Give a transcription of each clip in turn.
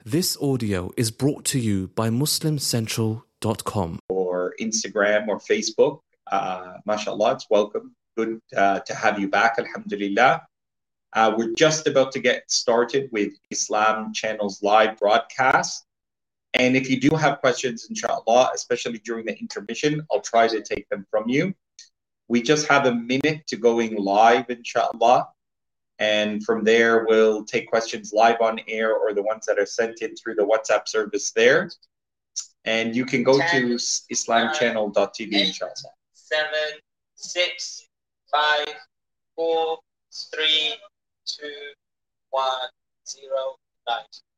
This audio is brought to you by MuslimCentral.com. Or Instagram or Facebook. MashaAllah, it's welcome. Good to have you back, alhamdulillah. We're just about to get started with Islam Channel's live broadcast. And if you do have questions, inshallah, especially during the intermission, I'll try to take them from you. We just have a minute to going live, inshallah. And from there, we'll take questions live on air or the ones that are sent in through the WhatsApp service there. And you can go to islamchannel.tv, inshallah. 7, 6, 5, 4, 3, 2, 1, 0, 9.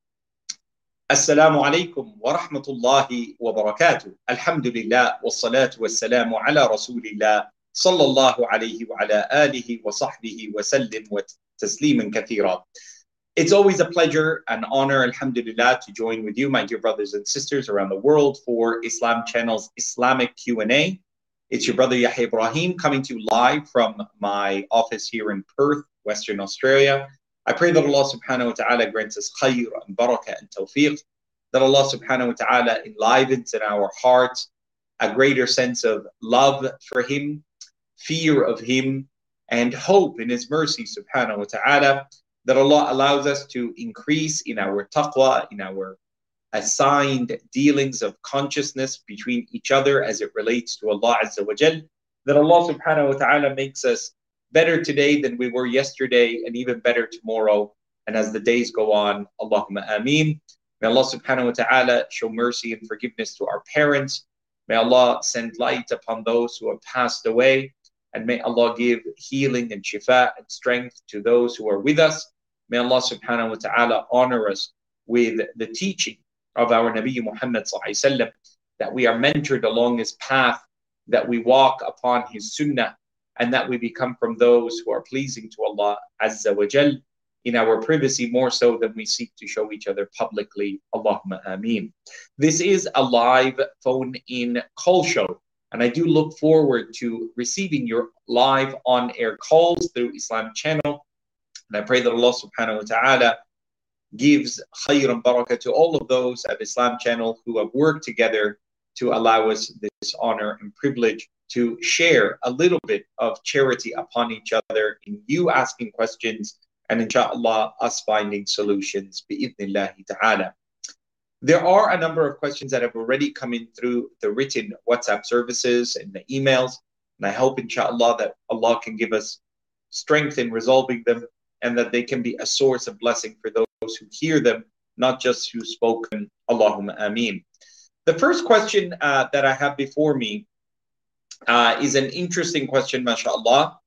Assalamu alaikum wa rahmatullahi wa barakatuh. Alhamdulillah wa salatu wa salamu ala rasulillah sallallahu alayhi wa ala alihi wa sahbihi wa sallim wa tasliman kathira. It's always a pleasure and honor, alhamdulillah, to join with you, my dear brothers and sisters around the world for Islam Channel's Islamic Q&A. It's your brother Yahya Ibrahim coming to you live from my office here in Perth, Western Australia. I pray that Allah subhanahu wa ta'ala grants us khayr and barakah and tawfiq, that Allah subhanahu wa ta'ala enlivens in our hearts a greater sense of love for Him, fear of Him, and hope in His mercy subhanahu wa ta'ala, that Allah allows us to increase in our taqwa, in our assigned dealings of consciousness between each other as it relates to Allah Azza wa Jal, that Allah subhanahu wa ta'ala makes us better today than we were yesterday and even better tomorrow. And as the days go on, Allahumma ameen. May Allah subhanahu wa ta'ala show mercy and forgiveness to our parents. May Allah send light upon those who have passed away. And may Allah give healing and shifa and strength to those who are with us. May Allah subhanahu wa ta'ala honor us with the teaching of our Nabi Muhammad sallallahu alayhi wa sallam, that we are mentored along his path, that we walk upon his sunnah, and that we become from those who are pleasing to Allah Azza wa Jal in our privacy more so than we seek to show each other publicly. Allahumma ameen. This is a live phone-in call show. And I do look forward to receiving your live on-air calls through Islam Channel. And I pray that Allah subhanahu wa ta'ala gives khayr and barakah to all of those at Islam Channel who have worked together to allow us this honor and privilege to share a little bit of charity upon each other in you asking questions and inshallah us finding solutions bi'idhnillahi ta'ala. There are a number of questions that have already come in through the written WhatsApp services and the emails. And I hope, inshallah, that Allah can give us strength in resolving them and that they can be a source of blessing for those who hear them, not just who spoken. Allahumma ameen. The first question that I have before me is an interesting question, mashallah.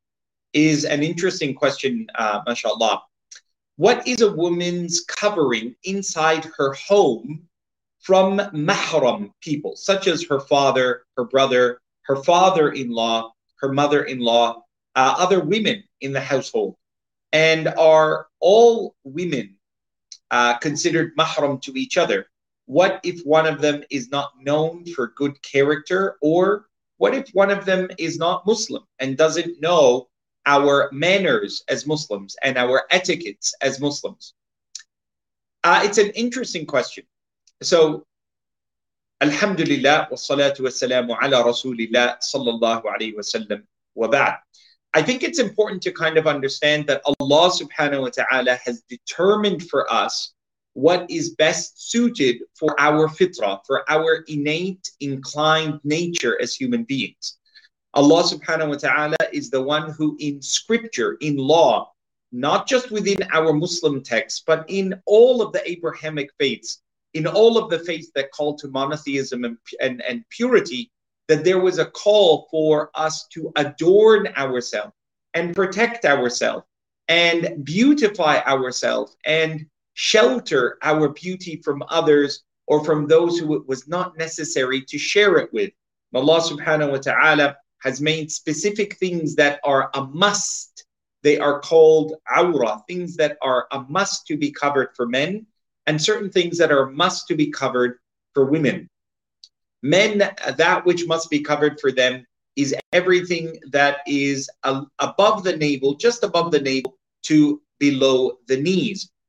Mashallah. What is a woman's covering inside her home from mahram people, such as her father, her brother, her father-in-law, her mother-in-law, other women in the household? And are all women considered mahram to each other? What if one of them is not known for good character? Or what if one of them is not Muslim and doesn't know our manners as Muslims and our etiquettes as Muslims? It's an interesting question. So, alhamdulillah, wa salatu wa salamu ala rasulillah sallallahu alayhi wa sallam wa ba'd. I think it's important to kind of understand that Allah subhanahu wa ta'ala has determined for us what is best suited for our fitrah, for our innate inclined nature as human beings. Allah subhanahu wa ta'ala is the one who in scripture, in law, not just within our Muslim texts, but in all of the Abrahamic faiths, in all of the faiths that call to monotheism and purity, that there was a call for us to adorn ourselves and protect ourselves and beautify ourselves and shelter our beauty from others or from those who it was not necessary to share it with. Allah subhanahu wa ta'ala has made specific things that are a must. They are called awra, things that are a must to be covered for men, and certain things that are a must to be covered for women. Men, that which must be covered for them is everything that is above the navel, just above the navel to below the knees.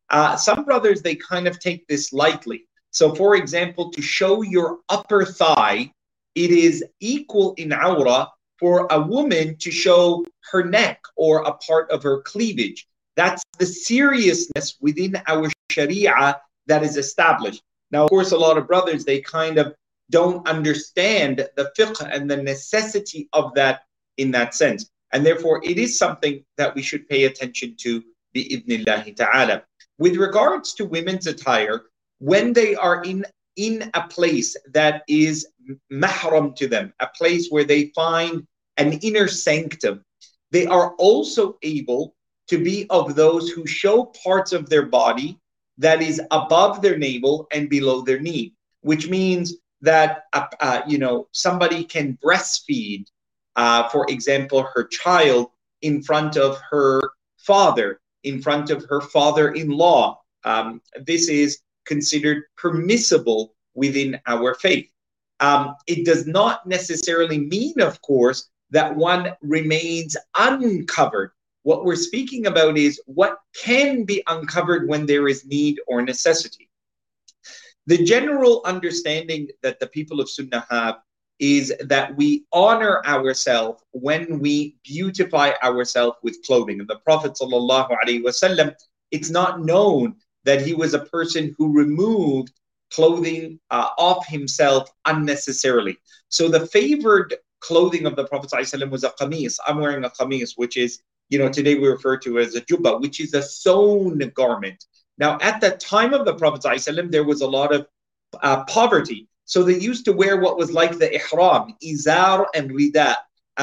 Some brothers, they kind of take this lightly. So for example, to show your upper thigh, it is equal in awrah for a woman to show her neck or a part of her cleavage. That's the seriousness within our Sharia that is established. Now, of course, a lot of brothers, they kind of don't understand the fiqh and the necessity of that in that sense. And therefore, it is something that we should pay attention to, bi'idhnillahi ta'ala. With regards to women's attire, when they are in a place that is mahram to them, a place where they find an inner sanctum, they are also able to be of those who show parts of their body that is above their navel and below their knee, which means that somebody can breastfeed, for example, her child in front of her father, in front of her father-in-law. This is considered permissible within our faith. It does not necessarily mean, of course, that one remains uncovered. What we're speaking about is what can be uncovered when there is need or necessity. The general understanding that the people of Sunnah have is that we honor ourselves when we beautify ourselves with clothing. And the Prophet ﷺ, it's not known that he was a person who removed clothing off himself unnecessarily. So the favored clothing of the Prophet ﷺ was a qamis. I'm wearing a qamis, which is, today we refer to as a jubba, which is a sewn garment. Now, at the time of the Prophet ﷺ, there was a lot of poverty. So they used to wear what was like the ihram, izar and rida,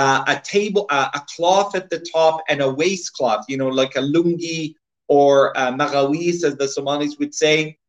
a cloth at the top and a waistcloth, like a lungi or maghawis, as the Somalis would say,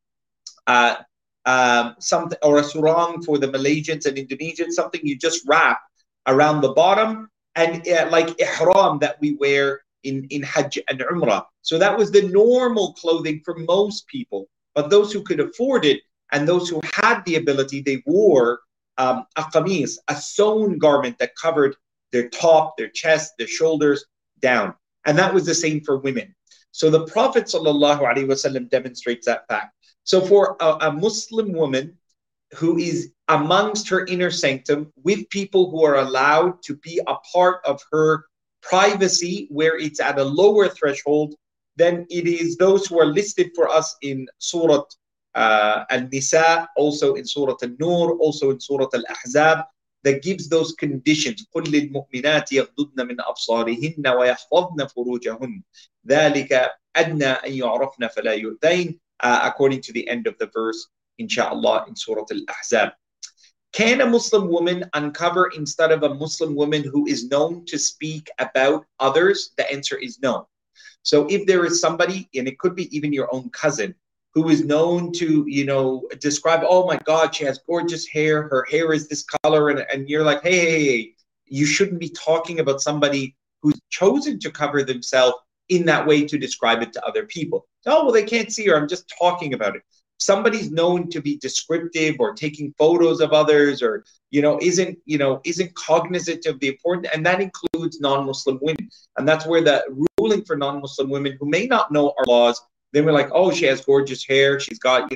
something, or a surang for the Malaysians and Indonesians, something you just wrap around the bottom, and like ihram that we wear in Hajj and Umrah. So that was the normal clothing for most people. But those who could afford it and those who had the ability, they wore a qamis, a sewn garment that covered their top, their chest, their shoulders down. And that was the same for women. So the Prophet ﷺ demonstrates that fact. So for a Muslim woman who is amongst her inner sanctum with people who are allowed to be a part of her privacy where it's at a lower threshold, then it is those who are listed for us in Surah Al-Nisa, also in Surah Al-Nur, also in Surah Al-Ahzab, that gives those conditions. قُلْ لِلْمُؤْمِنَاتِ يَغْضُضْنَ مِنْ أَبْصَارِهِنَّ وَيَحْفَظْنَ فُرُوجَهُنَّ ذَلِكَ أَدْنَى أَنْ يُعْرَفْنَ فَلَا يُؤْذَيْنَ, according to the end of the verse, inshallah, in Surah Al-Ahzab. Can a Muslim woman uncover instead of a Muslim woman who is known to speak about others? The answer is no. So if there is somebody, and it could be even your own cousin, who is known to, describe, oh my God, she has gorgeous hair, her hair is this color, and you're like, hey, you shouldn't be talking about somebody who's chosen to cover themselves in that way to describe it to other people. Oh, well, they can't see her, I'm just talking about it. Somebody's known to be descriptive or taking photos of others, or isn't cognizant of the important, and that includes non-Muslim women. And that's where the ruling for non-Muslim women who may not know our laws, then we're like, oh, she has gorgeous hair, she's got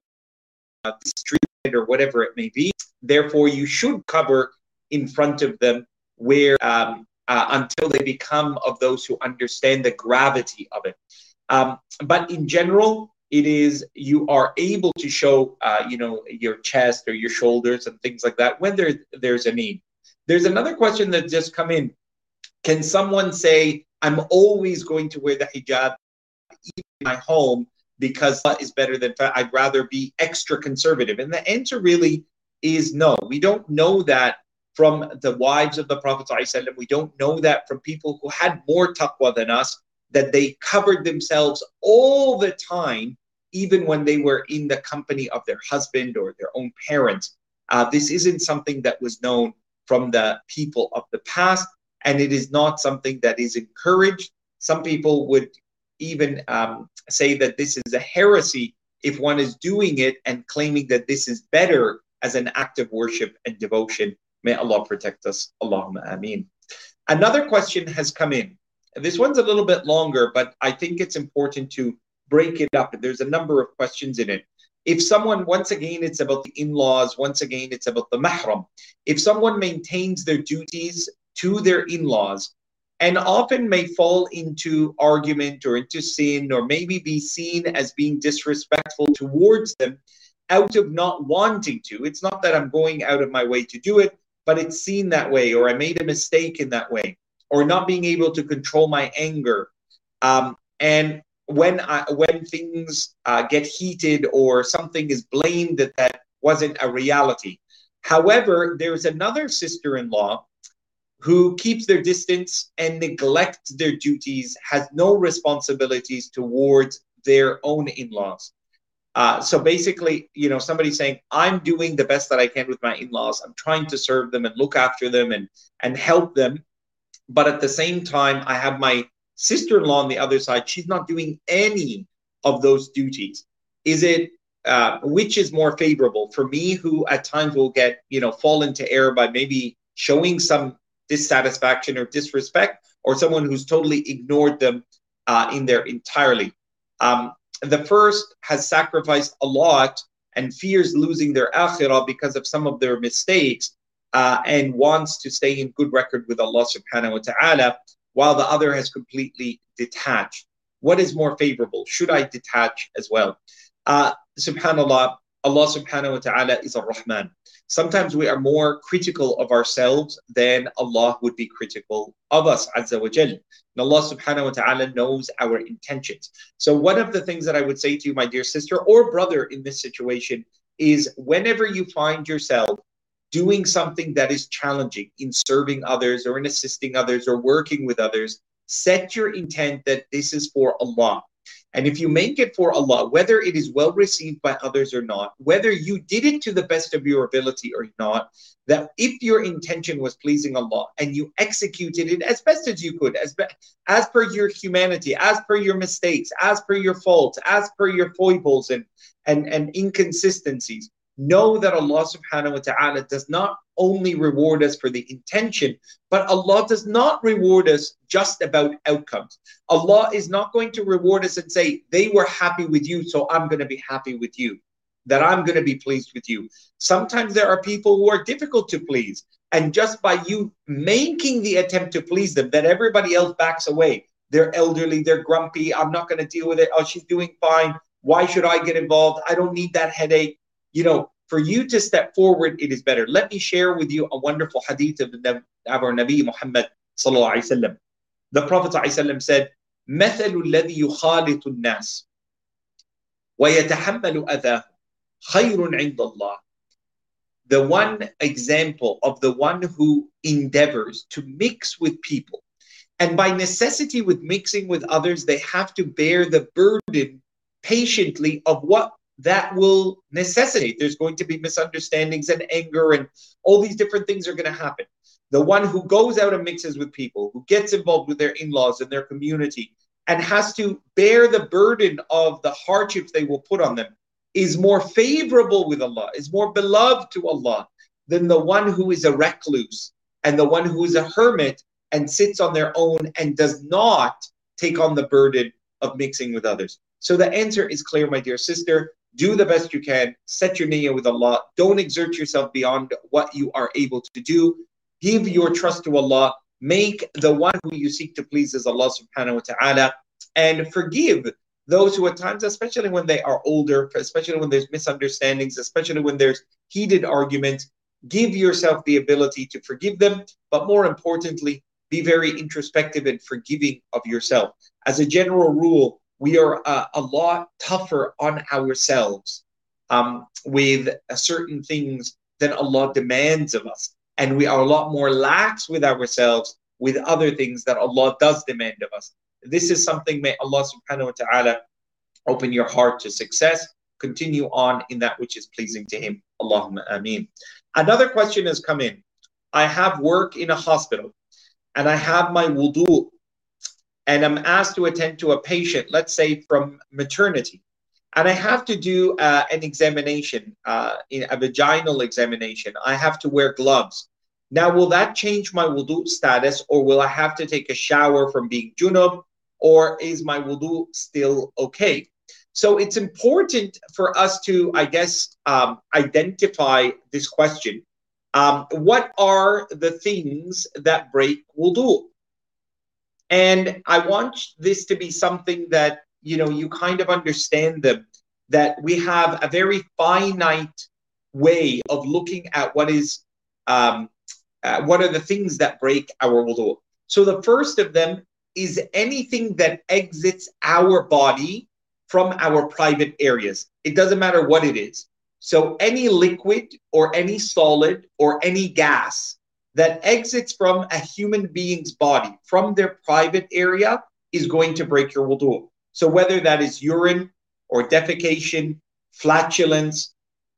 street or whatever it may be. Therefore, you should cover in front of them where until they become of those who understand the gravity of it. But in general, it is, you are able to show, your chest or your shoulders and things like that when there's a need. There's another question that just come in. Can someone say, I'm always going to wear the hijab even in my home because that is better than, I'd rather be extra conservative? And the answer really is no. We don't know that from the wives of the Prophet ﷺ. We don't know that from people who had more taqwa than us, that they covered themselves all the time, even when they were in the company of their husband or their own parents. This isn't something that was known from the people of the past, and it is not something that is encouraged. Some people would even say that this is a heresy if one is doing it and claiming that this is better as an act of worship and devotion. May Allah protect us. Allahumma ameen. Another question has come in. This one's a little bit longer, but I think it's important to break it up. There's a number of questions in it. If someone, once again, it's about the in-laws, once again, it's about the mahram. If someone maintains their duties to their in-laws and often may fall into argument or into sin, or maybe be seen as being disrespectful towards them out of not wanting to. It's not that I'm going out of my way to do it, but it's seen that way, or I made a mistake in that way, or not being able to control my anger. And when things get heated or something is blamed that wasn't a reality. However, there's another sister-in-law who keeps their distance and neglects their duties, has no responsibilities towards their own in-laws. So basically, you know, somebody saying, I'm doing the best that I can with my in-laws. I'm trying to serve them and look after them and help them. But at the same time, I have my sister-in-law on the other side. She's not doing any of those duties. Is it, which is more favorable for me, who at times will get, you know, fall into error by maybe showing some dissatisfaction or disrespect, or someone who's totally ignored them in their entirely? The first has sacrificed a lot and fears losing their akhirah because of some of their mistakes, and wants to stay in good record with Allah subhanahu wa ta'ala, while the other has completely detached. What is more favorable? Should I detach as well? Subhanallah, Allah subhanahu wa ta'ala is ar-Rahman. Sometimes we are more critical of ourselves than Allah would be critical of us, Azza wa Jal. And Allah subhanahu wa ta'ala knows our intentions. So one of the things that I would say to you, my dear sister or brother, in this situation is, whenever you find yourself doing something that is challenging in serving others or in assisting others or working with others, set your intent that this is for Allah. And if you make it for Allah, whether it is well received by others or not, whether you did it to the best of your ability or not, that if your intention was pleasing Allah and you executed it as best as you could, as per your humanity, as per your mistakes, as per your faults, as per your foibles and inconsistencies, know that Allah subhanahu wa ta'ala does not only reward us for the intention, but Allah does not reward us just about outcomes. Allah is not going to reward us and say, they were happy with you, so I'm going to be happy with you, that I'm going to be pleased with you. Sometimes there are people who are difficult to please, and just by you making the attempt to please them, that everybody else backs away. They're elderly, they're grumpy, I'm not going to deal with it. Oh, she's doing fine. Why should I get involved? I don't need that headache. You know, for you to step forward, it is better. Let me share with you a wonderful hadith of our Nabi Muhammad sallallahu alaihi wasallam. The Prophet sallallahu alaihi wasallam said, "مثل الذي يخالط الناس ويتحمل أذاهم خير عند الله." The one example of the one who endeavors to mix with people, and by necessity with mixing with others, they have to bear the burden patiently of what that will necessitate. There's going to be misunderstandings and anger, and all these different things are going to happen. The one who goes out and mixes with people, who gets involved with their in-laws and their community, and has to bear the burden of the hardships they will put on them, is more favorable with Allah, is more beloved to Allah than the one who is a recluse and the one who is a hermit and sits on their own and does not take on the burden of mixing with others. So the answer is clear, my dear sister. Do the best you can. Set your niyyah with Allah. Don't exert yourself beyond what you are able to do. Give your trust to Allah. Make the one who you seek to please as Allah subhanahu wa ta'ala. And forgive those who at times, especially when they are older, especially when there's misunderstandings, especially when there's heated arguments, give yourself the ability to forgive them. But more importantly, be very introspective and forgiving of yourself. As a general rule, we are a lot tougher on ourselves with certain things than Allah demands of us. And we are a lot more lax with ourselves with other things that Allah does demand of us. This is something, may Allah subhanahu wa ta'ala open your heart to success. Continue on in that which is pleasing to Him. Allahumma ameen. Another question has come in. I have work in a hospital and I have my wudu, and I'm asked to attend to a patient, let's say from maternity, and I have to do an examination, a vaginal examination. I have to wear gloves. Now, will that change my wudu status, or will I have to take a shower from being junub, or is my wudu still okay? So it's important for us to, I guess, identify this question. What are the things that break wudu? And I want this to be something that, you kind of understand them, that we have a very finite way of looking at what are the things that break our wudu. So the first of them is anything that exits our body from our private areas. It doesn't matter what it is. So any liquid or any solid or any gas that exits from a human being's body from their private area is going to break your wudu. So whether that is urine or defecation, flatulence,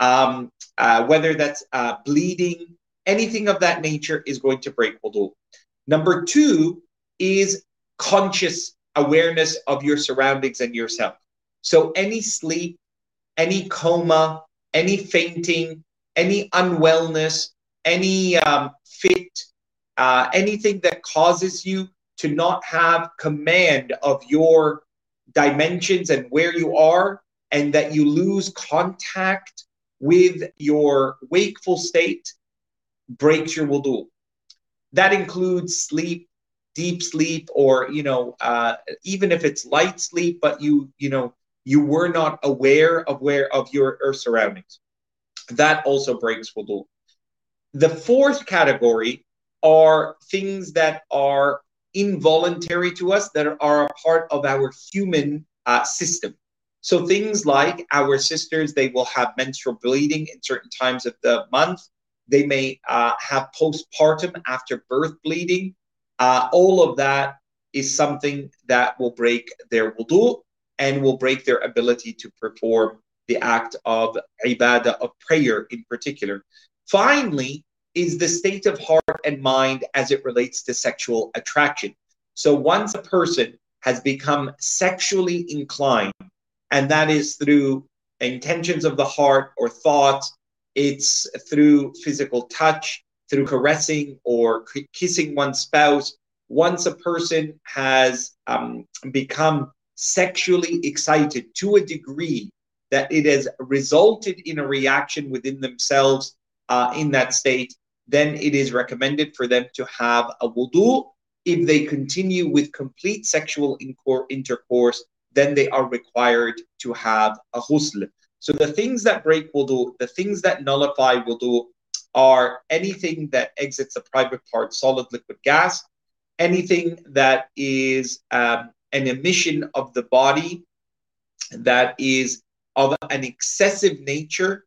whether that's bleeding, anything of that nature is going to break wudu. Number two is conscious awareness of your surroundings and yourself. So any sleep, any coma, any fainting, any unwellness, any fit, anything that causes you to not have command of your dimensions and where you are, and that you lose contact with your wakeful state, breaks your wudu. That includes sleep, deep sleep, or even if it's light sleep, but you were not aware of your surroundings. That also breaks wudu. The fourth category are things that are involuntary to us, that are a part of our human system. So things like our sisters, they will have menstrual bleeding in certain times of the month. They may have postpartum after birth bleeding. All of that is something that will break their wudu and will break their ability to perform the act of ibadah, of prayer in particular. Finally, is the state of heart and mind as it relates to sexual attraction. So once a person has become sexually inclined, and that is through intentions of the heart or thoughts, it's through physical touch, through caressing or kissing one's spouse. Once a person has become sexually excited to a degree that it has resulted in a reaction within themselves in that state, then it is recommended for them to have a wudu. If they continue with complete sexual intercourse, then they are required to have a ghusl. So the things that break wudu, the things that nullify wudu, are anything that exits the private part, solid, liquid, gas, anything that is an emission of the body that is of an excessive nature,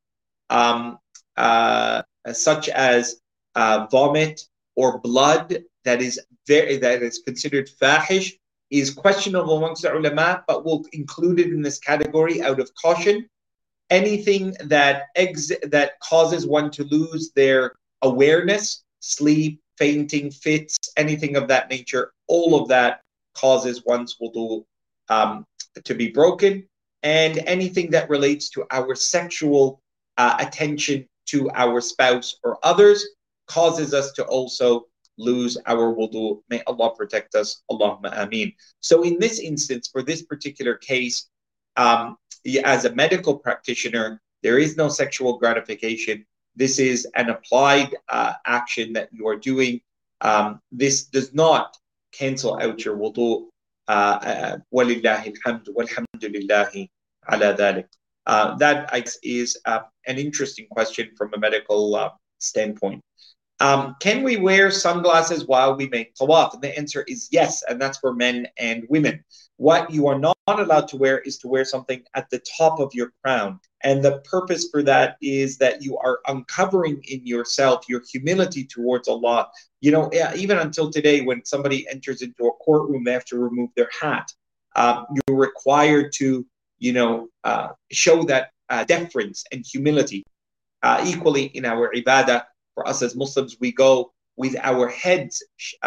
such as vomit or blood that is considered fahish, is questionable amongst the ulama, but we'll include it in this category out of caution. Anything that causes one to lose their awareness, sleep, fainting, fits, anything of that nature, all of that causes one's wudu to be broken. And anything that relates to our sexual attention to our spouse or others causes us to also lose our wudu. May Allah protect us. Allahumma ameen. So in this instance, for this particular case, as a medical practitioner, there is no sexual gratification. This is an applied action that you are doing. This does not cancel out your wudu. Walillahi alhamd, walhamdulillahi ala dhalik. That I guess is an interesting question from a medical standpoint. Can we wear sunglasses while we make tawaf? And the answer is yes, and that's for men and women. What you are not allowed to wear is to wear something at the top of your crown. And the purpose for that is that you are uncovering in yourself your humility towards Allah. You know, even until today, when somebody enters into a courtroom, they have to remove their hat. You're required to, show that deference and humility. Equally in our ibadah, for us as Muslims, we go with our heads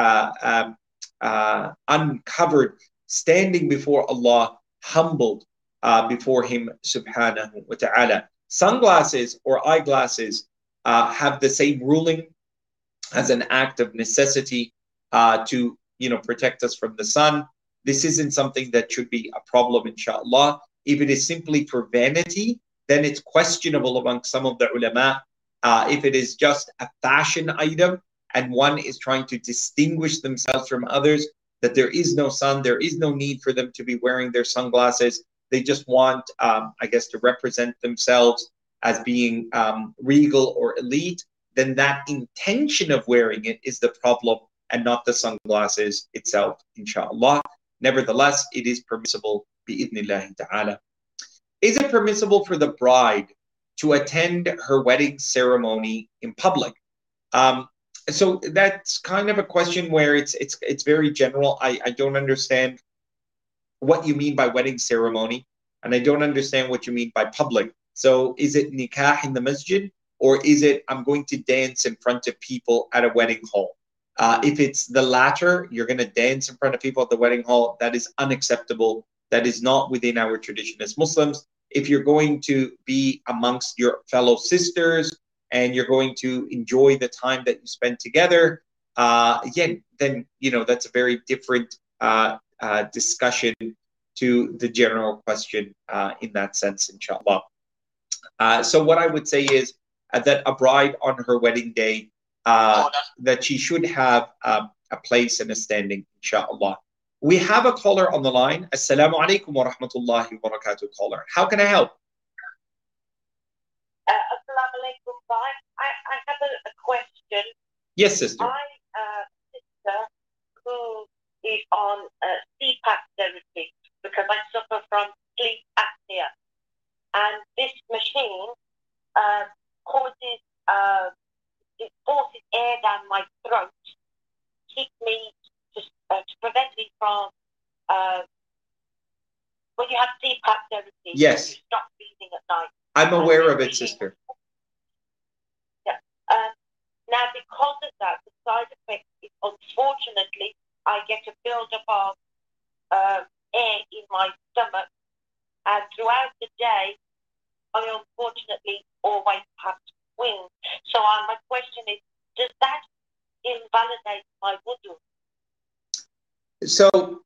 uncovered, standing before Allah, humbled before Him subhanahu wa ta'ala. Sunglasses or eyeglasses have the same ruling as an act of necessity to protect us from the sun. This isn't something that should be a problem, inshallah. If it is simply for vanity, then it's questionable among some of the ulama. If it is just a fashion item and one is trying to distinguish themselves from others, that there is no sun, there is no need for them to be wearing their sunglasses. They just want, I guess, to represent themselves as being regal or elite, then that intention of wearing it is the problem and not the sunglasses itself, inshallah. Nevertheless, it is permissible, bi'idhnillahi ta'ala. Is it permissible for the bride to attend her wedding ceremony in public? So that's kind of a question where it's very general. I don't understand what you mean by wedding ceremony, and I don't understand what you mean by public. So is it nikah in the masjid, or is it I'm going to dance in front of people at a wedding hall? If it's the latter, you're going to dance in front of people at the wedding hall, that is unacceptable. That is not within our tradition as Muslims. If you're going to be amongst your fellow sisters and you're going to enjoy the time that you spend together, then that's a very different discussion to the general question in that sense, inshallah. So what I would say is that a bride on her wedding day, that she should have a place and a standing, inshallah. We have a caller on the line. Assalamu alaikum wa rahmatullahi wa barakatuh, caller. How can I help? Assalamu alaikum. I have a question. Yes, sister. I have a sister who is on CPAP therapy because I suffer from sleep apnea. And this machine it forces air down my throat, keep me to prevent me from when you have CPAP therapy. Yes. You stop breathing at night. I'm aware of it, sister. Yeah. Now, because of that, the side effect is, unfortunately, I get a build-up of air in my stomach, and throughout the day, I unfortunately always have wings. So my question is, does that invalidate my wudu? So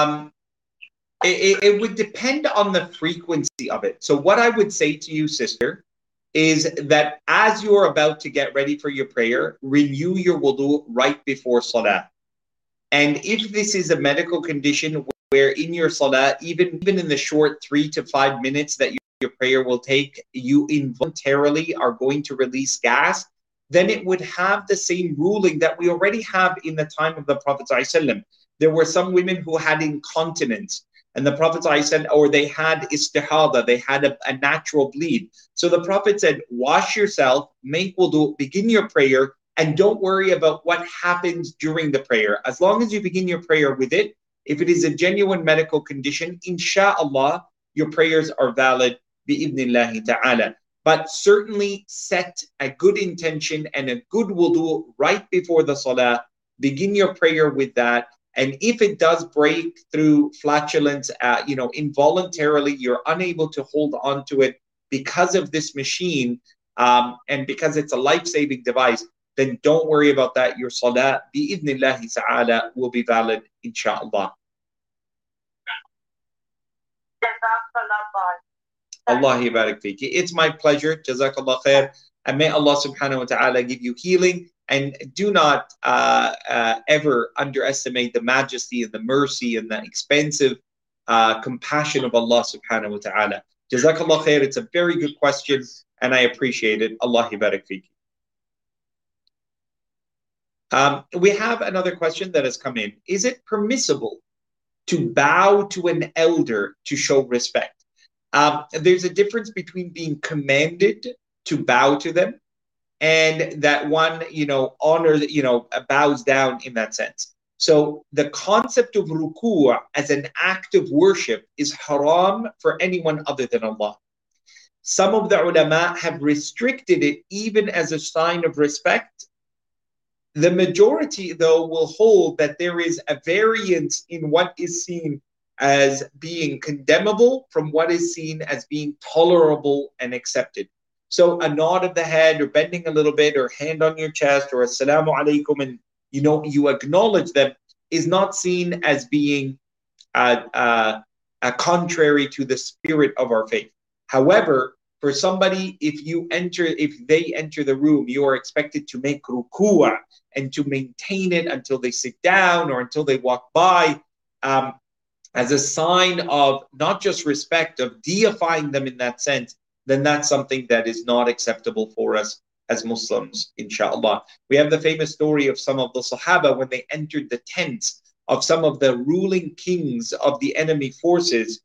it would depend on the frequency of it. So what I would say to you, sister, is that as you're about to get ready for your prayer, renew your wudu right before salah. And if this is a medical condition where in your salah, even in the short 3 to 5 minutes that your prayer will take, you involuntarily are going to release gas, then it would have the same ruling that we already have in the time of the Prophet ﷺ. There were some women who had incontinence, and the Prophet ﷺ, or they had istihada, they had a natural bleed. So the Prophet said, wash yourself, make wudu, begin your prayer, and don't worry about what happens during the prayer. As long as you begin your prayer with it, if it is a genuine medical condition, insha'Allah, your prayers are valid, bi'idhnillahi ta'ala. But certainly set a good intention and a good wudu right before the salah. Begin your prayer with that. And if it does break through flatulence, involuntarily, you're unable to hold on to it because of this machine, and because it's a life-saving device, then don't worry about that. Your salah, bi'idhnillahi ta'ala, will be valid, inshallah. Allah yabarak fiki. It's my pleasure. Jazakallah khair. And may Allah subhanahu wa ta'ala give you healing. And do not ever underestimate the majesty and the mercy and the expansive compassion of Allah subhanahu wa ta'ala. Jazakallah khair. It's a very good question and I appreciate it. Allah yabarak fiki. We have another question that has come in. Is it permissible to bow to an elder to show respect? There's a difference between being commanded to bow to them and that one, bows down in that sense. So the concept of ruku' as an act of worship is haram for anyone other than Allah. Some of the ulama have restricted it even as a sign of respect. The majority, though, will hold that there is a variance in what is seen as being condemnable from what is seen as being tolerable and accepted. So a nod of the head or bending a little bit or hand on your chest or assalamu alaikum and you acknowledge them is not seen as being contrary to the spirit of our faith. However, for somebody, if they enter the room, you are expected to make ruku'ah and to maintain it until they sit down or until they walk by, as a sign of not just respect, of deifying them in that sense, then that's something that is not acceptable for us as Muslims, inshallah. We have the famous story of some of the Sahaba when they entered the tents of some of the ruling kings of the enemy forces.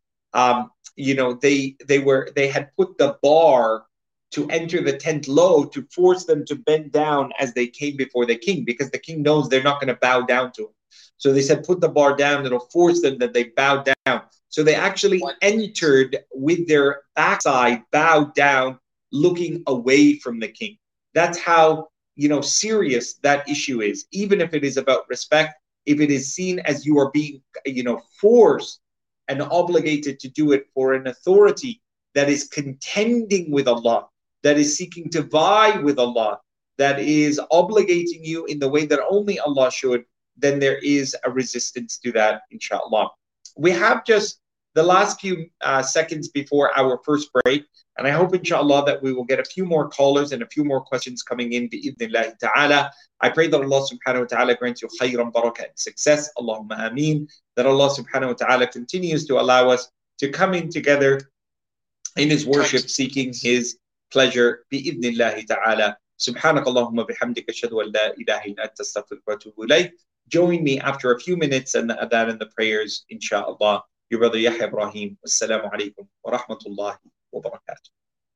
They had put the bar to enter the tent low to force them to bend down as they came before the king, because the king knows they're not going to bow down to him. So they said, put the bar down, it'll force them that they bow down. So they actually entered with their backside bowed down, looking away from the king. That's how, serious that issue is. Even if it is about respect, if it is seen as you are being, forced and obligated to do it for an authority that is contending with Allah, that is seeking to vie with Allah, that is obligating you in the way that only Allah should, then there is a resistance to that, inshallah. We have just the last few seconds before our first break, and I hope, inshallah, that we will get a few more callers and a few more questions coming in, bi'idhnillahi ta'ala. I pray that Allah subhanahu wa ta'ala grants you khayran, barakah, and success. Allahumma ameen. That Allah subhanahu wa ta'ala continues to allow us to come in together in His worship, seeking His pleasure, bi'idhnillahi ta'ala. Subhanak Allahumma bihamdika ashhadu an la ilaha illa anta astaghfiruka wa atubu ilayk. Join me after a few minutes and the adhan and the prayers, inshallah. Your brother Yahya Ibrahim. Assalamu alaikum wa rahmatullahi wa barakatuh.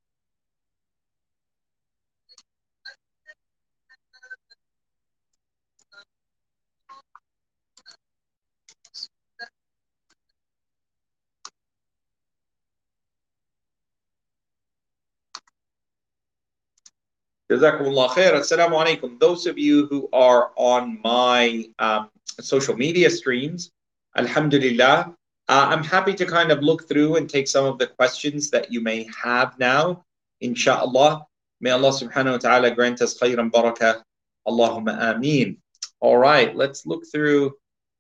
Jazakumullah khair. Assalamu alaikum. Those of you who are on my social media streams, alhamdulillah, I'm happy to kind of look through and take some of the questions that you may have now, inshallah. May Allah subhanahu wa ta'ala grant us khayran barakah. Allahumma ameen. All right, let's look through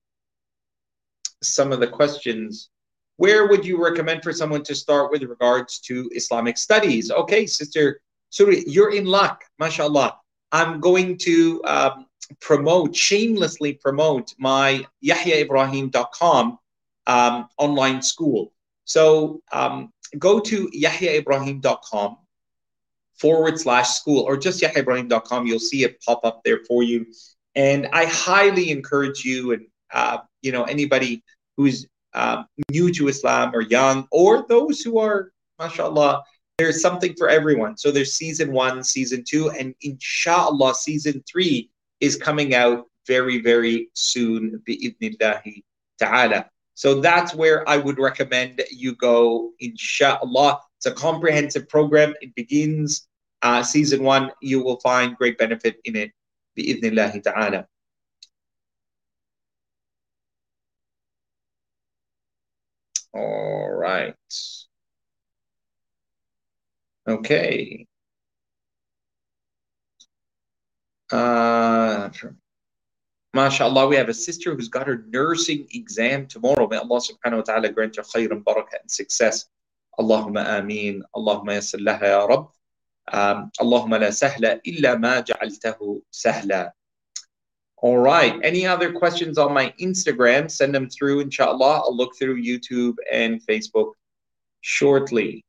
some of the questions. Where would you recommend for someone to start with regards to Islamic studies? Okay, Sister Suri, you're in luck, mashallah. I'm going to shamelessly promote my yahyaibrahim.com online school. So go to yahyaibrahim.com/school, or just yahyaibrahim.com. You'll see it pop up there for you. And I highly encourage you and anybody who's new to Islam or young, or those who are, mashallah, there's something for everyone. So there's season 1, season 2, and inshallah season 3 is coming out very, very soon, bi'idhnillahi ta'ala. So that's where I would recommend you go, inshallah. It's a comprehensive program. It begins season 1. You will find great benefit in it, bi'idhnillahi ta'ala. All right. Okay. MashaAllah, we have a sister who's got her nursing exam tomorrow. May Allah subhanahu wa ta'ala grant her khayran, barakah, and success. Allahumma ameen. Allahumma yassir laha ya Rabb. Allahumma la sahla illa ma ja'altahu sahla. All right. Any other questions on my Instagram? Send them through, inshallah. I'll look through YouTube and Facebook shortly.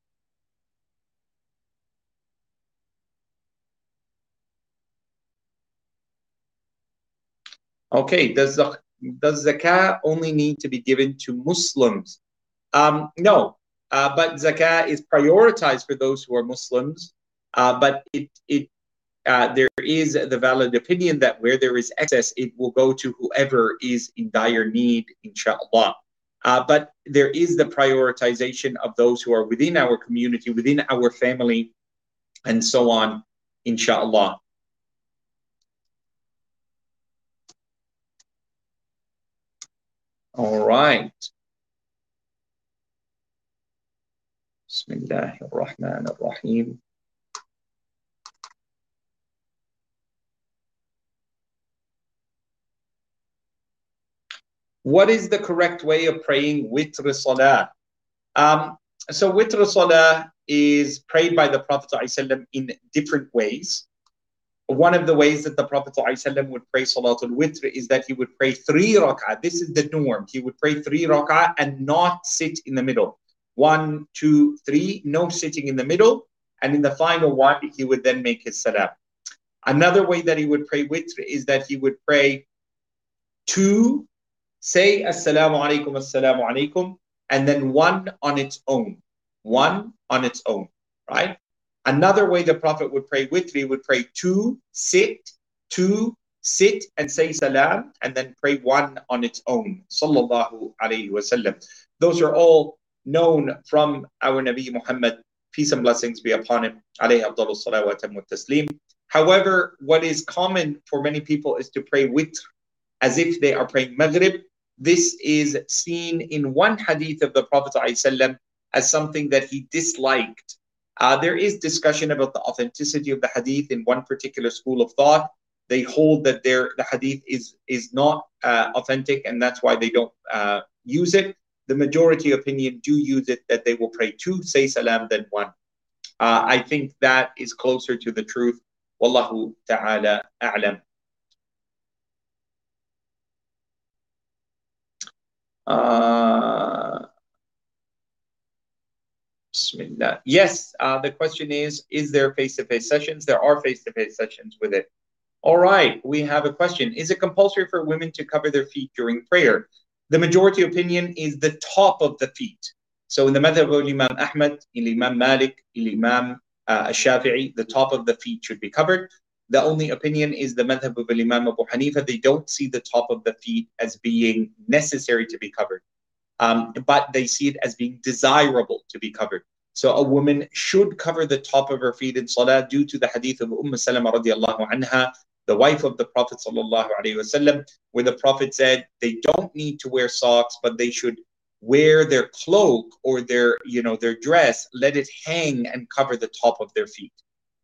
Okay, does zakah only need to be given to Muslims? No, but zakah is prioritized for those who are Muslims. But there is the valid opinion that where there is excess, it will go to whoever is in dire need, inshallah. But there is the prioritization of those who are within our community, within our family, and so on, inshallah. All right. Bismillahir Rahmanir Rahim. What is the correct way of praying witr salah? So witr salah is prayed by the Prophet ﷺ in different ways. One of the ways that the Prophet ﷺ would pray Salatul Witr is that he would pray 3 rak'ah. This is the norm. He would pray 3 rak'ah and not sit in the middle. 1, 2, 3, no sitting in the middle. And in the final one, he would then make his salam. Another way that he would pray Witr is that he would pray 2, say Assalamu alaikum, and then 1 on its own. 1 on its own, right? Another way the Prophet would pray Witr, he would pray 2, sit, and say salam, and then pray 1 on its own. Sallallahu alayhi wasallam. Those are all known from our Nabi Muhammad, peace and blessings be upon him. Alayhi afdalus salawat wa taslim. However, what is common for many people is to pray Witr as if they are praying Maghrib. This is seen in one hadith of the Prophet ﷺ as something that he disliked. There is discussion about the authenticity of the hadith in one particular school of thought. They hold that the hadith is not authentic, and that's why they don't use it. The majority opinion do use it, that they will pray 2, say salam, then 1. I think that is closer to the truth. Wallahu ta'ala a'lam. Bismillah. Yes, the question is there face-to-face sessions? There are face-to-face sessions with it. All right, we have a question. Is it compulsory for women to cover their feet during prayer? The majority opinion is the top of the feet. So in the madhab of Imam Ahmad, Imam Malik, Imam Shafi'i, the top of the feet should be covered. The only opinion is the madhab of Imam Abu Hanifa. They don't see the top of the feet as being necessary to be covered. But they see it as being desirable to be covered. So a woman should cover the top of her feet in salah due to the hadith of Salama radiallahu anha, the wife of the Prophet sallallahu alaihi wasallam, where the Prophet said they don't need to wear socks, but they should wear their cloak or their dress, let it hang and cover the top of their feet.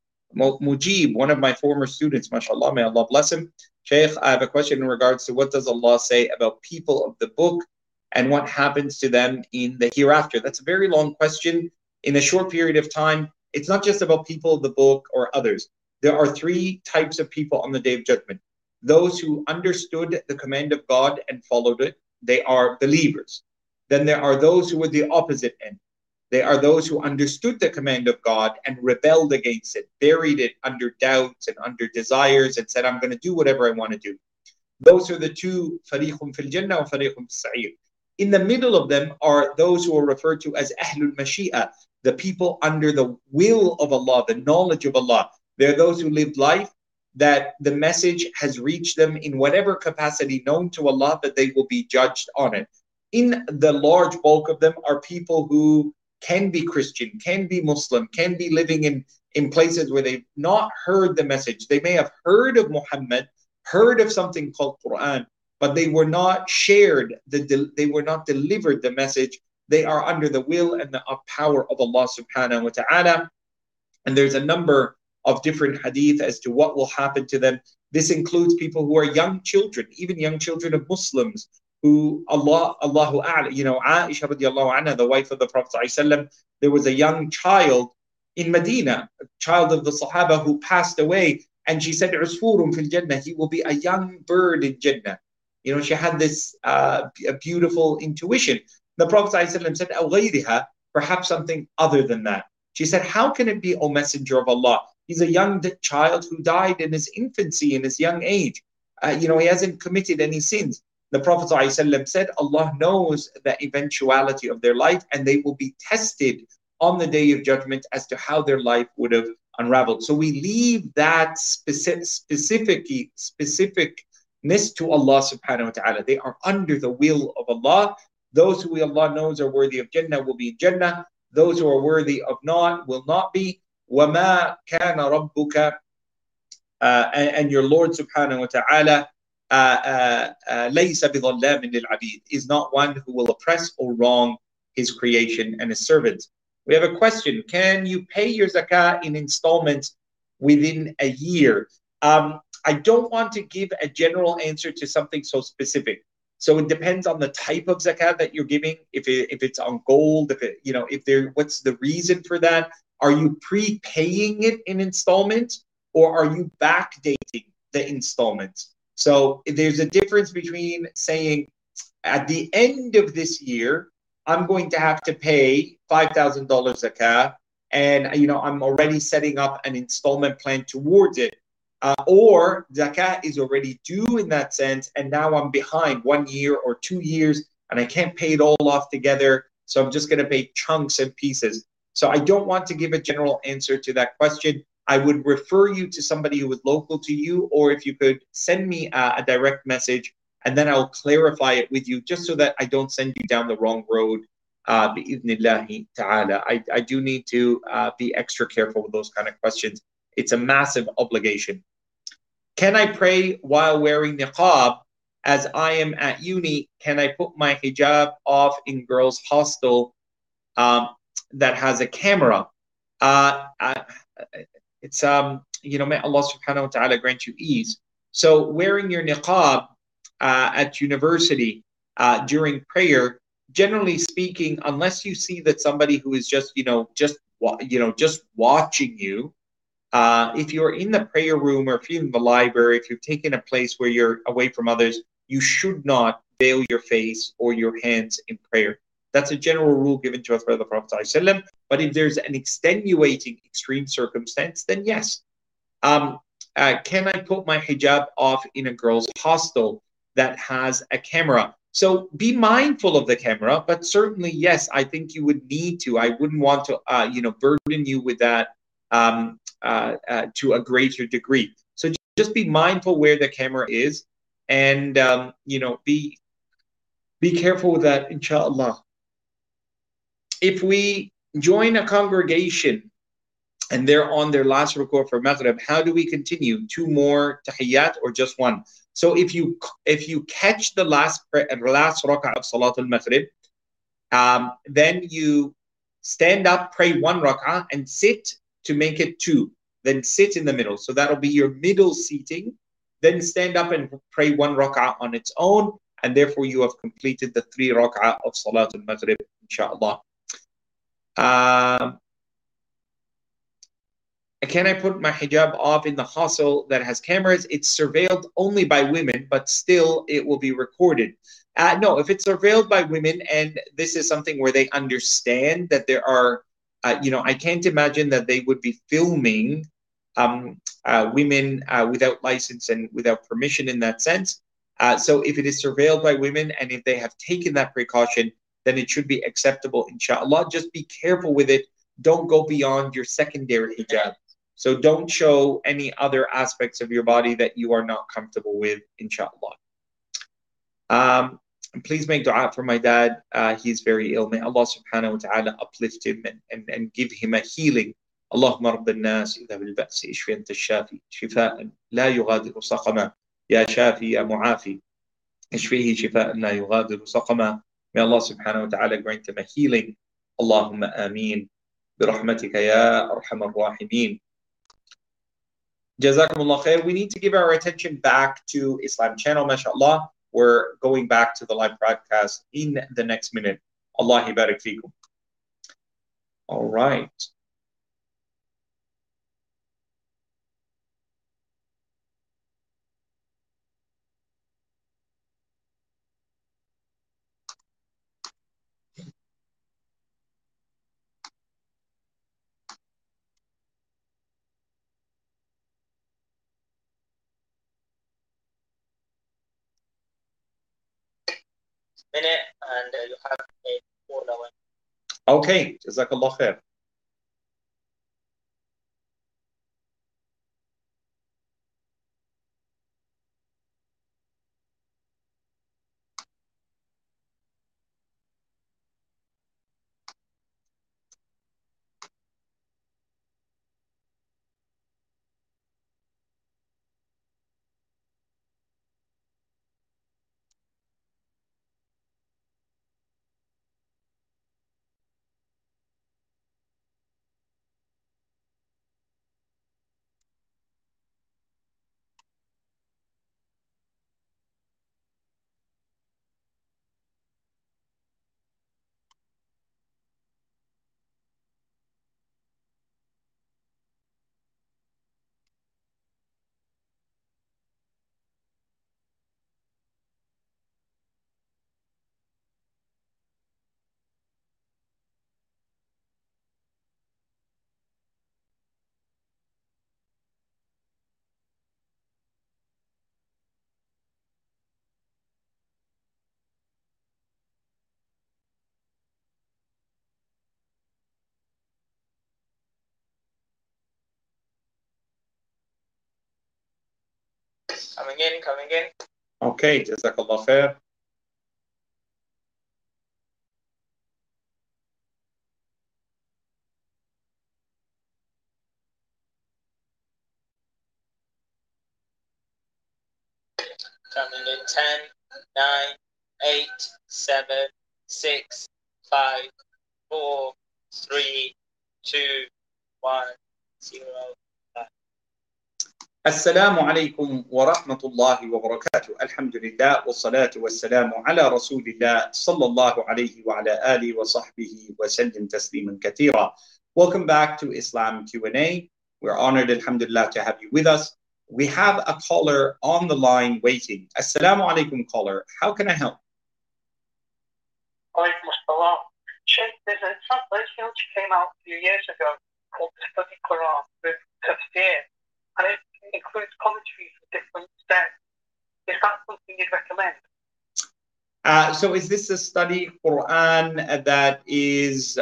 Mujib, one of my former students, mashallah, may Allah bless him. Shaykh, I have a question in regards to what does Allah say about people of the book and what happens to them in the hereafter? That's a very long question. In a short period of time, it's not just about people of the book or others. There are 3 types of people on the Day of Judgment. Those who understood the command of God and followed it, they are believers. Then there are those who were the opposite end. They are those who understood the command of God and rebelled against it, buried it under doubts and under desires, and said, I'm going to do whatever I want to do. Those are the 2, fariqun fil jannah wa fariqun fis sa'ir. In the middle of them are those who are referred to as Ahlul Mashi'ah, the people under the will of Allah, the knowledge of Allah. They're those who lived life that the message has reached them in whatever capacity known to Allah, that they will be judged on it. In the large bulk of them are people who can be Christian, can be Muslim, can be living in places where they've not heard the message. They may have heard of Muhammad, heard of something called Quran, but they were not shared, they were not delivered the message. They are under the will and the power of Allah subhanahu wa ta'ala. And there's a number of different hadith as to what will happen to them. This includes people who are young children, even young children of Muslims, who Allahu A'la, Aisha radiallahu anha, the wife of the Prophet ﷺ, there was a young child in Medina, a child of the Sahaba who passed away, and she said, Usfurun fil Jannah, he will be a young bird in Jannah. She had this a beautiful intuition. The Prophet ﷺ said, Aw ghayriha, perhaps something other than that. She said, how can it be, O Messenger of Allah? He's a young child who died in his infancy, in his young age. He hasn't committed any sins. The Prophet ﷺ said, Allah knows the eventuality of their life, and they will be tested on the Day of Judgment as to how their life would have unraveled. So we leave that specificness to Allah subhanahu wa ta'ala. They are under the will of Allah. Those who Allah knows are worthy of Jannah will be in Jannah. Those who are worthy of not will not be. وَمَا كَانَ رَبُّكَ and your Lord subhanahu wa ta'ala لَيْسَ بِظَلَّامٍ لِلْعَبِيدِ is not one who will oppress or wrong his creation and his servants. We have a question. Can you pay your zakah in installments within a year? I don't want to give a general answer to something so specific. So it depends on the type of zakat that you're giving. If it's on gold, what's the reason for that? Are you prepaying it in installments, or are you backdating the installments? So there's a difference between saying at the end of this year, I'm going to have to pay $5,000 zakat, and I'm already setting up an installment plan towards it. Or zakat is already due in that sense, and now I'm behind 1 year or 2 years, and I can't pay it all off together, so I'm just going to pay chunks and pieces. So I don't want to give a general answer to that question. I would refer you to somebody who is local to you, or if you could send me a direct message, and then I'll clarify it with you, just so that I don't send you down the wrong road. Bi'idhnillahi ta'ala. I do need to be extra careful with those kind of questions. It's a massive obligation. Can I pray while wearing niqab? As I am at uni, can I put my hijab off in girls' hostel that has a camera? It's may Allah subhanahu wa ta'ala grant you ease. So wearing your niqab at university during prayer, generally speaking, unless you see that somebody who is just watching you, if you're in the prayer room, or if you're in the library, if you've taken a place where you're away from others, you should not veil your face or your hands in prayer. That's a general rule given to us by the Prophet ﷺ. But if there's an extenuating extreme circumstance, then yes. Can I put my hijab off in a girl's hostel that has a camera? So be mindful of the camera, but certainly, yes, I think you would need to. I wouldn't want to, burden you with that to a greater degree. So just be mindful where the camera is, and be careful with that, inshallah. If we join a congregation and they're on their last ruku for Maghrib, how do we continue? 2 more tahiyyat or just 1? So if you catch the last rak'ah of Salatul Maghrib, then you stand up, pray 1 rak'ah, and sit to make it 2. Then sit in the middle. So that'll be your middle seating. Then stand up and pray 1 rak'ah on its own, and therefore you have completed the 3 rak'ah of Salatul Maghrib, inshallah. Can I put my hijab off in the hostel that has cameras? It's surveilled only by women, but still it will be recorded. No, if it's surveilled by women, and this is something where they understand that there are, I can't imagine that they would be filming women without license and without permission in that sense. So if it is surveilled by women, and if they have taken that precaution, then it should be acceptable, inshallah. Just be careful with it. Don't go beyond your secondary hijab. So don't show any other aspects of your body that you are not comfortable with, inshallah. Please make dua for my dad. He's very ill. May Allah subhanahu wa ta'ala uplift him and give him a healing. Allahumma rabb al-nas idha bil-ba'si ishfi anta shafi shifa'an la yughadiru saqama ya shafi ya mu'afi ishfihi shifa'an la yughadiru saqama. May Allah subhanahu wa ta'ala grant him a healing. Allahumma ameen. برحمتك يا أرحم الراحمين. Jazakumullah khair. We need to give our attention back to Islam channel, mashallah. We're going back to the live broadcast in the next minute. Allah barik fikum. All right. Minute, and you have a caller. Okay, Jazakallah khair. Coming in, coming in. Okay, Jazakallah khair. Coming in 10, 9, 8, 7, 6, 5, 4, 3, 2, 1, 0. السلام عليكم ورحمة الله وبركاته. الحمد لله والصلاة والسلام على رسول الله صلى الله عليه وعلى آله وصحبه وسلم تسليما كثيرا. Welcome back to Islam Q&A. We're honored, alhamdulillah, to have you with us. We have a caller on the line waiting. Assalamu alaikum, caller. How can I help? Alaikum assalam. Sheikh, there's a translation which came out a few years ago called the Study Quran with Tafsir, and it includes commentaries for different steps. Is that something you'd recommend? So is this a study Quran that is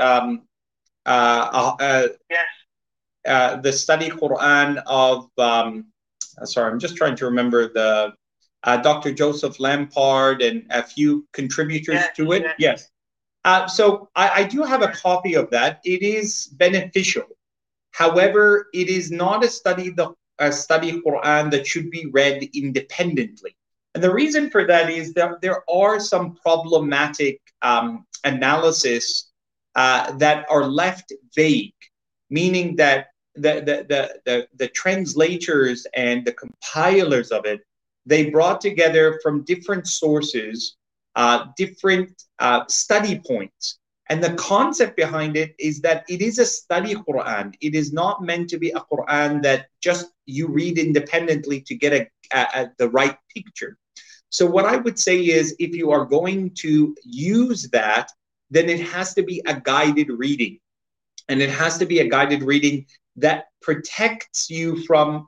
Yes. The study Quran of sorry, I'm just trying to remember the Dr. Joseph Lampard and a few contributors to it. Yes. So I do have a copy of that. It is beneficial. However, it is not a study Quran that should be read independently. And the reason for that is that there are some problematic analysis that are left vague, meaning that the translators and the compilers of it, they brought together from different sources different study points. And the concept behind it is that it is a study Quran. It is not meant to be a Quran that just you read independently to get the right picture. So what I would say is, if you are going to use that, then it has to be a guided reading. And it has to be a guided reading that protects you from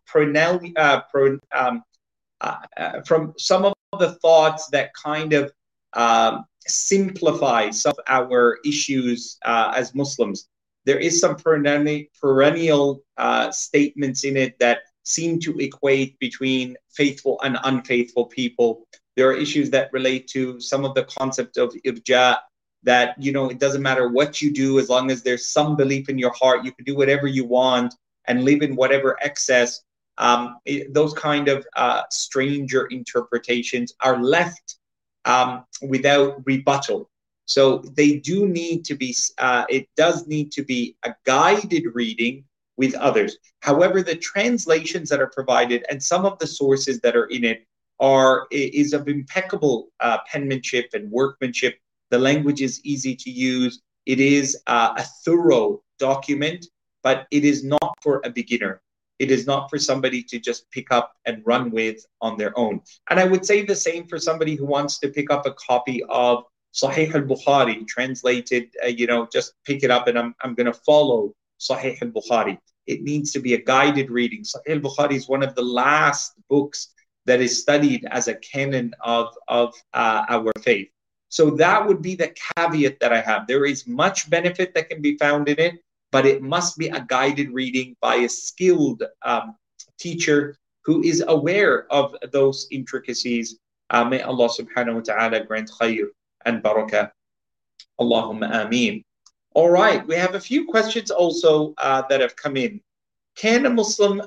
some of the thoughts that kind of simplify some of our issues as Muslims. There is some perennial statements in it that seem to equate between faithful and unfaithful people. There are issues that relate to some of the concept of irja, that, you know, it doesn't matter what you do, as long as there's some belief in your heart, you can do whatever you want and live in whatever excess. Those kind of stranger interpretations are left without rebuttal. So they do need to be, it does need to be a guided reading with others. However, the translations that are provided and some of the sources that are in it is of impeccable penmanship and workmanship. The language is easy to use. It is a thorough document, but it is not for a beginner. It is not for somebody to just pick up and run with on their own. And I would say the same for somebody who wants to pick up a copy of Sahih al-Bukhari, translated, just pick it up and I'm going to follow Sahih al-Bukhari. It needs to be a guided reading. Sahih al-Bukhari is one of the last books that is studied as a canon of our faith. So that would be the caveat that I have. There is much benefit that can be found in it, but it must be a guided reading by a skilled teacher who is aware of those intricacies. May Allah subhanahu wa ta'ala grant khair and barakah. Allahumma ameen. All right, we have a few questions also that have come in. Can a Muslim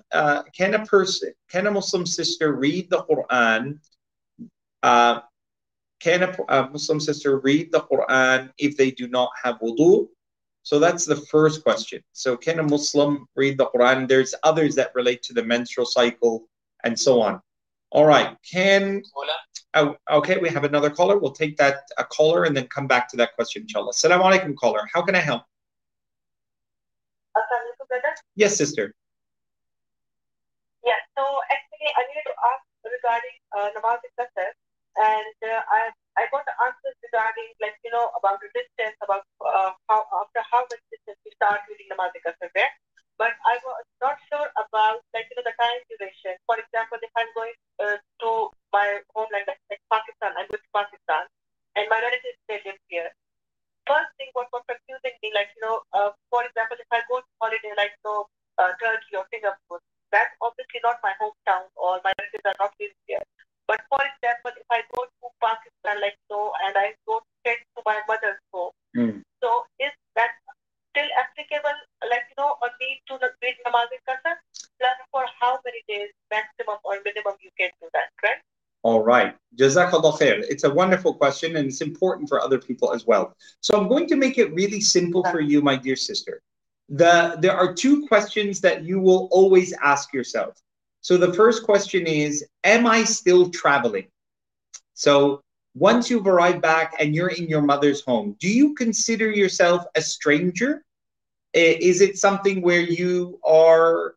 sister read the Quran? Can a Muslim sister read the Quran if they do not have wudu? So that's the first question. So can a Muslim read the Quran? There's others that relate to the menstrual cycle and so on. All right. Okay, we have another caller. We'll take a caller and then come back to that question, inshallah. Assalamu alaikum, caller. How can I help? Yes, sister. Yeah, so actually I needed to ask regarding namaz al-qasr, and I got the answers regarding, about the distance, about after how much distance we start reading namaz al-qasr there. But I was not sure about, the time duration. For example, if I'm going to my homeland, like Pakistan, I'm going to Pakistan, and my relatives, they live here. First thing what was confusing me, for example, if I go to holiday, Turkey or Singapore, that's obviously not my hometown or my relatives are not living there. But for example, if I go to Pakistan, like so, and I go straight to my mother's home, so is that still applicable, like, or need to read namaz in Qasr? Plus, for how many days maximum or minimum you can do that, right? All right. Jazakallah khair. It's a wonderful question and it's important for other people as well. So I'm going to make it really simple for you, my dear sister. There are two questions that you will always ask yourself. So the first question is, am I still traveling? So once you've arrived back and you're in your mother's home, do you consider yourself a stranger? Is it something where you are,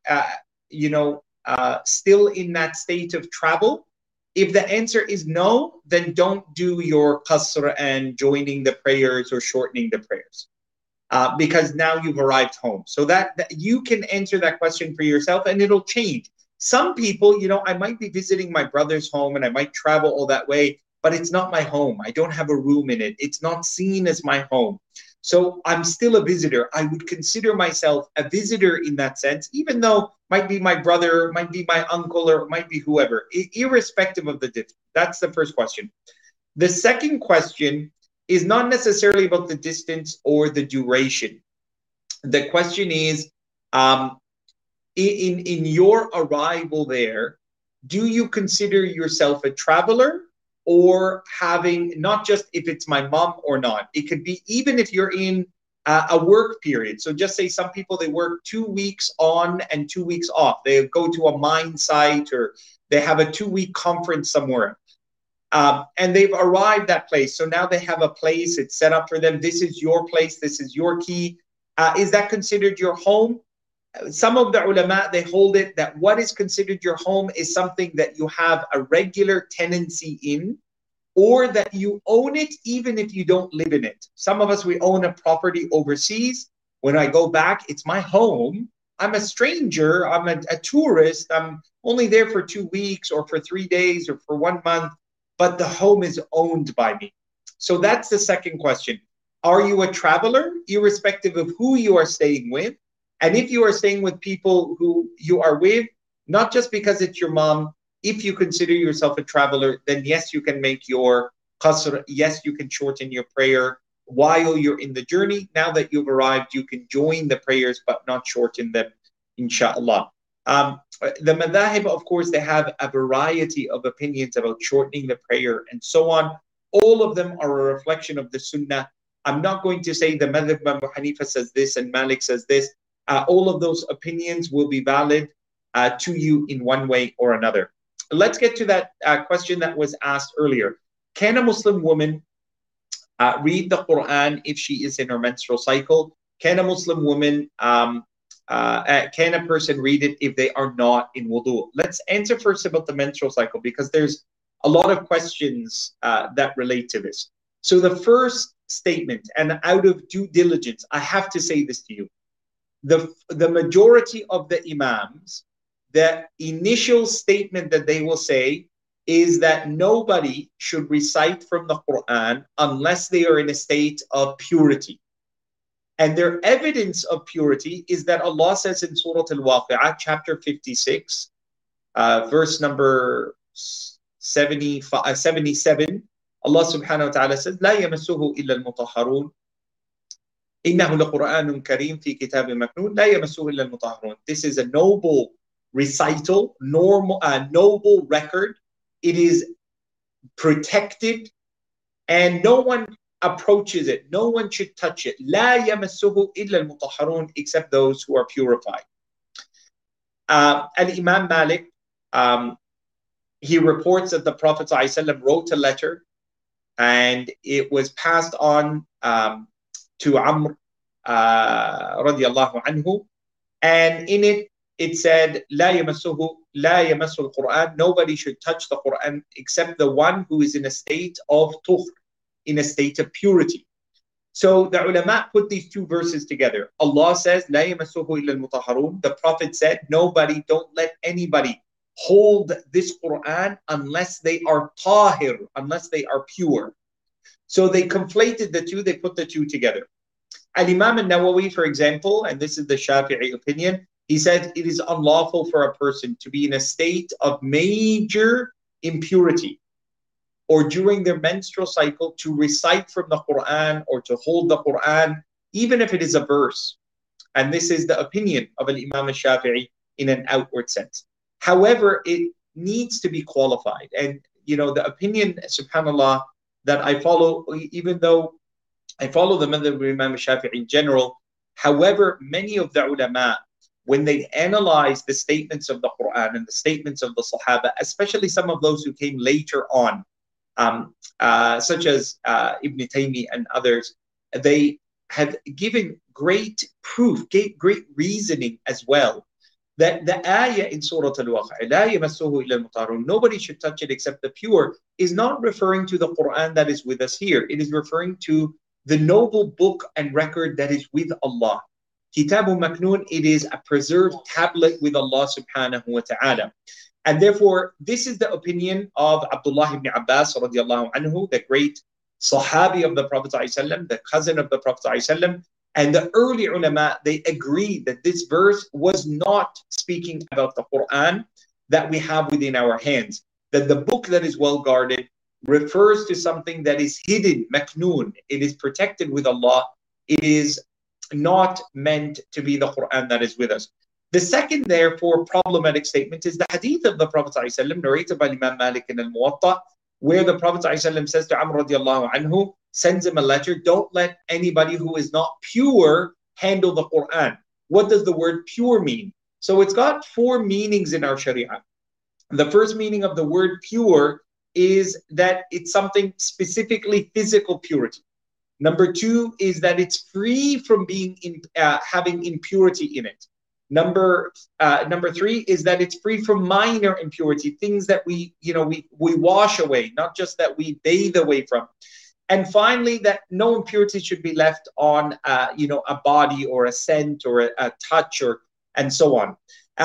still in that state of travel? If the answer is no, then don't do your qasr and joining the prayers or shortening the prayers. Because now you've arrived home. So that you can answer that question for yourself and it'll change. Some people, I might be visiting my brother's home and I might travel all that way, but it's not my home. I don't have a room in it. It's not seen as my home. So I'm still a visitor. I would consider myself a visitor in that sense, even though might be my brother, might be my uncle, or might be whoever, irrespective of the distance. That's the first question. The second question is not necessarily about the distance or the duration. The question is, in your arrival there, do you consider yourself a traveler, or having, not just if it's my mom or not, it could be even if you're in a work period. So just say some people, they work 2 weeks on and 2 weeks off. They go to a mine site or they have a 2-week conference somewhere. And they've arrived at place. So now they have a place, it's set up for them. This is your place, this is your key. Is that considered your home? Some of the ulama, they hold it that what is considered your home is something that you have a regular tenancy in, or that you own it even if you don't live in it. Some of us, we own a property overseas. When I go back, it's my home. I'm a stranger, I'm a tourist, I'm only there for 2 weeks or for 3 days or for 1 month, but the home is owned by me. So that's the second question. Are you a traveler, irrespective of who you are staying with? And if you are staying with people who you are with, not just because it's your mom, if you consider yourself a traveler, then yes, you can make your qasr, yes, you can shorten your prayer while you're in the journey. Now that you've arrived, you can join the prayers, but not shorten them, inshallah. The madhahib, of course, they have a variety of opinions about shortening the prayer and so on. All of them are a reflection of the sunnah. I'm not going to say the madhab Abu Hanifa says this and Malik says this. All of those opinions will be valid to you in one way or another. Let's get to that question that was asked earlier. Can a Muslim woman read the Quran if she is in her menstrual cycle? Can a Muslim woman, can a person read it if they are not in wudu? Let's answer first about the menstrual cycle, because there's a lot of questions that relate to this. So the first statement, and out of due diligence, I have to say this to you. The majority of the imams, the initial statement that they will say is that nobody should recite from the Quran unless they are in a state of purity. And their evidence of purity is that Allah says in Surah Al-Waqi'ah, chapter 56, verse number 77, Allah subhanahu wa ta'ala says, لا يمسه إلا المطهرون إنه لقرآن كريم في كتاب مكنون لا يمسه إلا المطهرون. This is a noble recital, noble record. It is protected and no one approaches it. No one should touch it. لا يمسه إلا المطهرون, except those who are purified. Al-Imam Malik, he reports that the Prophet ﷺ wrote a letter and it was passed on to Amr radiallahu anhu, and in it said لا يمسه القرآن, nobody should touch the Quran except the one who is in a state of tuhr, in a state of purity. So the ulama put these two verses together. Allah says لا يمسه إلا المطهرون. The Prophet said nobody, don't let anybody hold this Quran unless they are tahir, unless they are pure. So they conflated the two, they put the two together. Al-Imam al-Nawawi, for example, and this is the Shafi'i opinion, He said it is unlawful for a person to be in a state of major impurity or during their menstrual cycle to recite from the Quran or to hold the Quran, even if it is a verse. And this is the opinion of Imam al-Shafi'i in an outward sense. However, it needs to be qualified. And, the opinion, subhanAllah, that I follow, even though I follow the madhab of Imam al-Shafi'i in general, however, many of the ulama, when they analyze the statements of the Quran and the statements of the Sahaba, especially some of those who came later on, such as Ibn Taymiyyah and others, they have given great proof, great reasoning as well, that the ayah in Surah Al-Waqi'ah, لَا يَمَسُّهُ إِلَّا الْمُطَهَّرُونَ, nobody should touch it except the pure, is not referring to the Quran that is with us here. It is referring to the noble book and record that is with Allah. Kitabun Maknoon, it is a preserved tablet with Allah subhanahu wa ta'ala. And therefore, this is the opinion of Abdullah ibn Abbas radiallahu anhu, the great Sahabi of the Prophet ﷺ, the cousin of the Prophet ﷺ, and the early ulama, they agreed that this verse was not speaking about the Quran that we have within our hands, that the book that is well guarded refers to something that is hidden, maknoon, it is protected with Allah, it is not meant to be the Quran that is with us. The second, therefore, problematic statement is the hadith of the Prophet ﷺ, narrated by Imam Malik in Al-Muwatta, where the Prophet ﷺ says to Amr radiallahu anhu, sends him a letter, don't let anybody who is not pure handle the Quran. What does the word pure mean? So it's got four meanings in our Sharia. The first meaning of the word pure is that it's something specifically physical purity. Number two is that it's free from being having impurity in it. Number three is that it's free from minor impurity, things that we wash away, not just that we bathe away from. And finally, that no impurity should be left on a body or a scent or a touch and so on.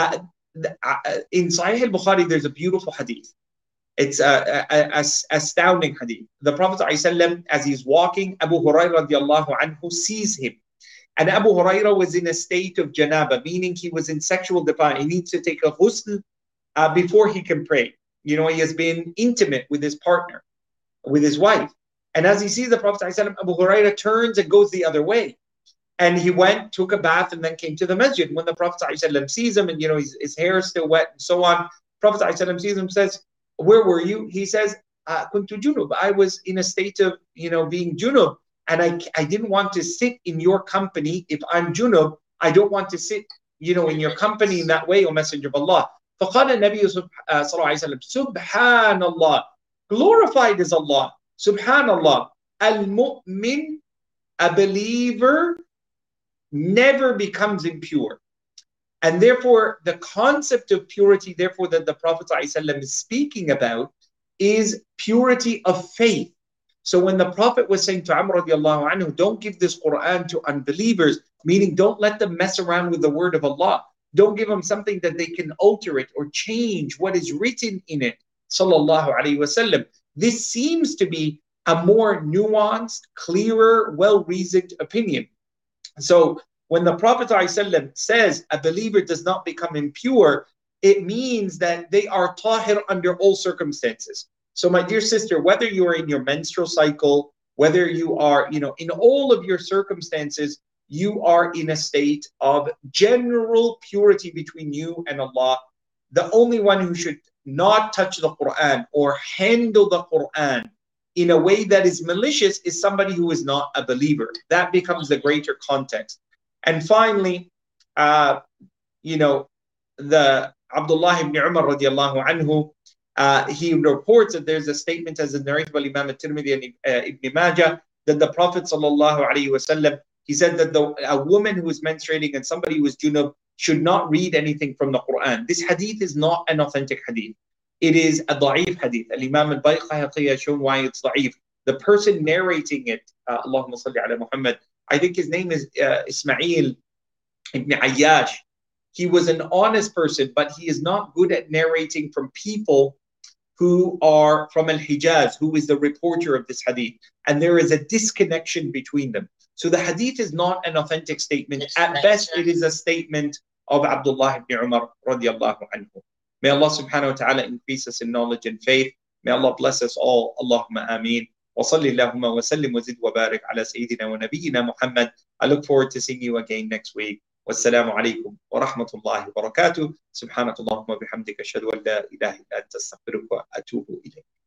In Sahih al-Bukhari, there's a beautiful hadith. It's a astounding hadith. The Prophet ﷺ, as he's walking, Abu Hurairah radiallahu anhu sees him. And Abu Hurairah was in a state of janaba, meaning he was in sexual defilement. He needs to take a ghusl before he can pray. He has been intimate with his partner, with his wife. And as he sees the Prophet ﷺ, Abu Hurairah turns and goes the other way. And he went, took a bath, and then came to the masjid. When the Prophet ﷺ sees him, and his hair is still wet and so on, Prophet ﷺ sees him, says, where were you? He says, kuntu junub. I was in a state of, being junub. And I didn't want to sit in your company. If I'm junub, I don't want to sit, in your company in that way, O Messenger of Allah. فَقَالَ النَّبِيُّ صلى الله عليه وسلم, Subhanallah, glorified is Allah. Subhanallah, al-mu'min, a believer, never becomes impure. And therefore, the concept of purity, therefore, that the Prophet ﷺ is speaking about is purity of faith. So when the Prophet was saying to Amr radiallahu anhu, don't give this Quran to unbelievers, meaning don't let them mess around with the word of Allah. Don't give them something that they can alter it or change what is written in it. Sallallahu alayhi wasallam. This seems to be a more nuanced, clearer, well-reasoned opinion. So when the Prophet ﷺ says a believer does not become impure, it means that they are tahir under all circumstances. So my dear sister, whether you are in your menstrual cycle, whether you are, in all of your circumstances, you are in a state of general purity between you and Allah. The only one who should not touch the Quran or handle the Quran in a way that is malicious is somebody who is not a believer. That becomes the greater context. And finally, the Abdullah ibn Umar radiallahu anhu, he reports that there's a statement as a narrated by Imam al-Tirmidhi and Ibn Majah that the Prophet sallallahu alaihi wasallam, he said that a woman who is menstruating and somebody who is junub should not read anything from the Quran. This hadith is not an authentic hadith. It is a da'if hadith. Al-Imam al-Bayhaqi has shown why it's da'if. The person narrating it, Allahumma salli ala Muhammad, I think his name is Ismail ibn Ayyash. He was an honest person, but he is not good at narrating from people who are from Al-Hijaz, who is the reporter of this hadith. And there is a disconnection between them. So the hadith is not an authentic statement. At best, it is a statement of Abdullah ibn Umar radiallahu anhu. May Allah subhanahu wa ta'ala increase us in knowledge and faith. May Allah bless us all. Allahumma ameen. وصلي اللهم وسلم وزد وبارك على سيدنا ونبينا محمد. I look forward to seeing you again next week. والسلام عليكم ورحمة الله وبركاته. سبحانك اللهم وبحمدك أشهد أن لا إله إلا أنت أستغفرك وأتوب إليك.